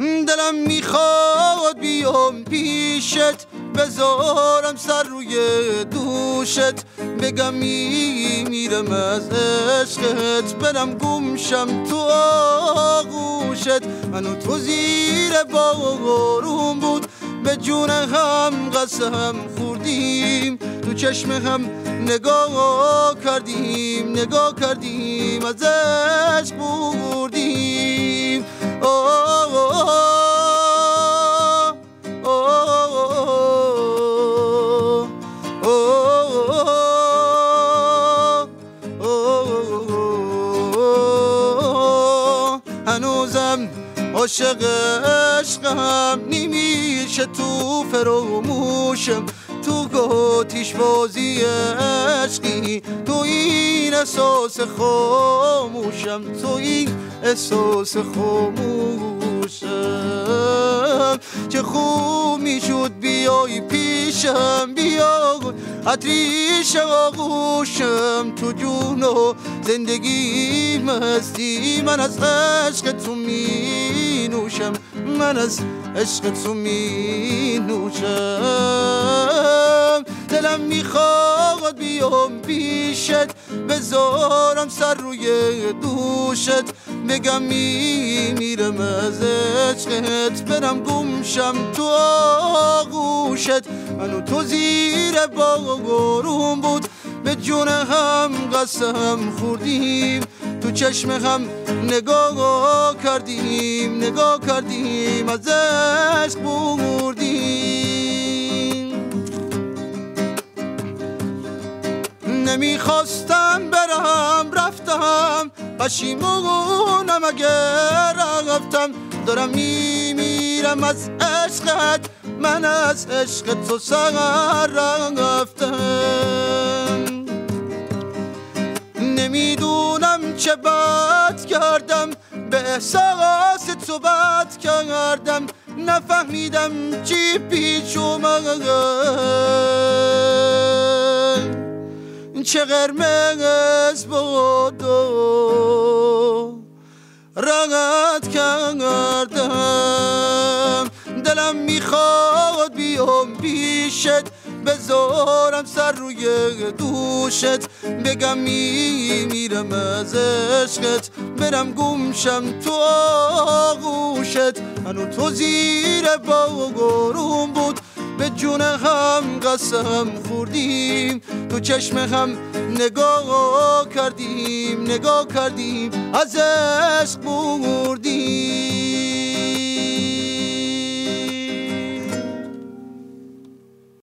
دلم میخواد بیام پیشت بذارم سر روی دوشت بگم میرم از عشقت برم گمشم تو آغوشت منو تو زیر بارون بود به جون هم قسم خوردیم تو چشم هم نگاه کردیم از عشق بردیم هنوزم عاشق عشقم نمیشه تو فراموشم تو گاتیش بازی عشقی تو این احساس خاموشم تو این احساس خاموشم چه خوب میشد بیای پیشم بیا عطریش آغوشم تو جون و زندگی مستی من از عشق تو می نوشم من از عشق تو می نوشم دلم میخواد بیام پیشت بذارم سر روی دوشت بگم میرم از عشقت برم گمشم تو آغوشت منو تو زیر بارون بود به جون هم قسم خوردیم تو چشم هم نگاه کردیم از عشق بردیم نمیخواستم برم رفتم پشیمونم اگر رفتم دارم میمیرم از عشقت من از عشق تو سر رفتم نمیدونم چه بد کردم به احساس تو بد کردم نفهمیدم چی پیش اومد چه قرمز بود رنگت کردم دلم میخواد بیام پیشت بذارم سر روی دوشت بگم میرم از عشقت برم گمشم تو آغوشت منو تو زیر بارون بود به جون هم قسم خوردیم تو چشم هم نگاه کردیم از عشق بردیم